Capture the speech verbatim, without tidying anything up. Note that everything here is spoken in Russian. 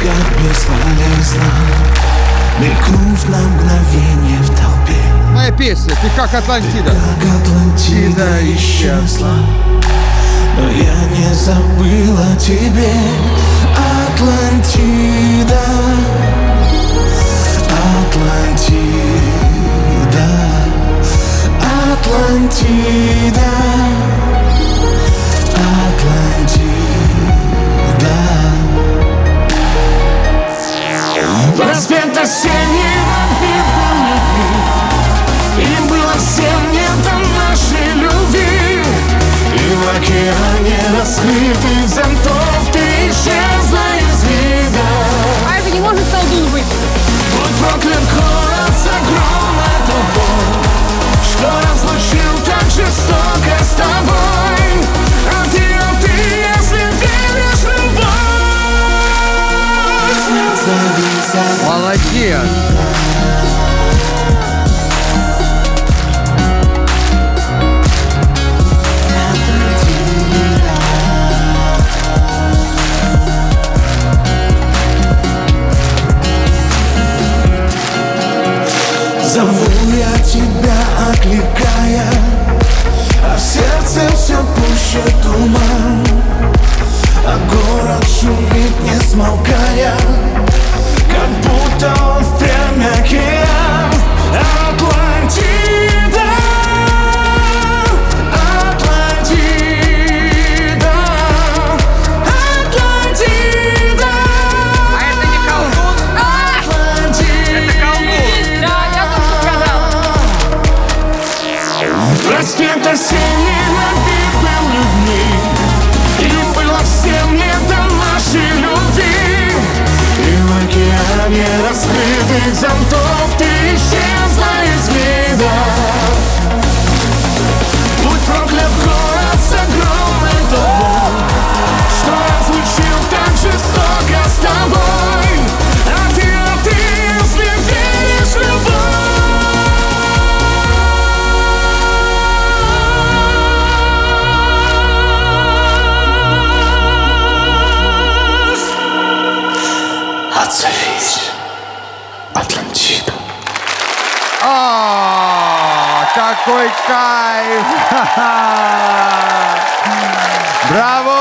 Искать бесполезно, мелькнув на мгновение в толпе. Моя песня, ты как Атлантида. Как Атлантида исчезла, но я не забыл о тебе. Атлантида, Атлантида, Атлантида, Атлантида. Проспект осенний и было всем не до нашей любви. И в океане раскрытых зонтов ты исчезла из вида. А это не может колдун быть. Будь проклят город с огромной тобой, что разлучил так жестоко с тобой. А ты, а ты, если веришь в любовь. Молодец. Зову я тебя, окликая, а в сердце все пуще туман. А город шумит, не смолкая, как будто он впрямь океан. Атлантида, Атлантида, Атлантида. А это не колдун? Атлантида. Это колдун. Да, я тоже сказал. Проспект осенний набит был людьми, и было всем не до нашей любви. И в океане раскрытых зонтов ты исчезла из вида. Будь проклят город с огромной тобой, что разлучил так жестоко с тобой. А ты, а ты, если веришь в любовь. Отзовись, Атлантида. О, какой кайф! Браво!